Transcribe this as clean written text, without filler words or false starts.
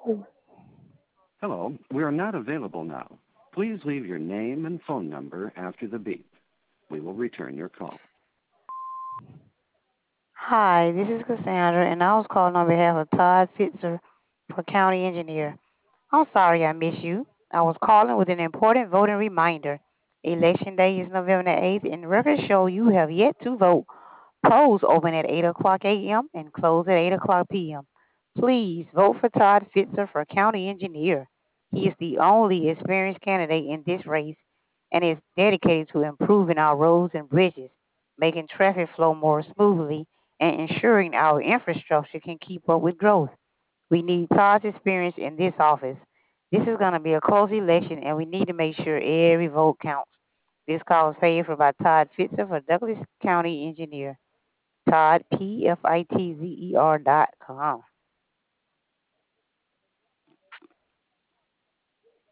Hello, we are not available now. Please leave your name and phone number after the beep. We will return your call. Hi, this is Cassandra, and I was calling on behalf of Todd Fitzer for County Engineer. I'm sorry I missed you. I was calling with an important voting reminder. Election day is November the 8th, and records show you have yet to vote. Polls open at 8 o'clock a.m. and close at 8 o'clock p.m. Please vote for Todd Fitzer for County Engineer. He is the only experienced candidate in this race and is dedicated to improving our roads and bridges, making traffic flow more smoothly, and ensuring our infrastructure can keep up with growth. We need Todd's experience in this office. This is going to be a close election, and we need to make sure every vote counts. This call is paid for by Todd Fitzer for Douglas County Engineer. Todd, P-F-I-T-Z-E-R.com.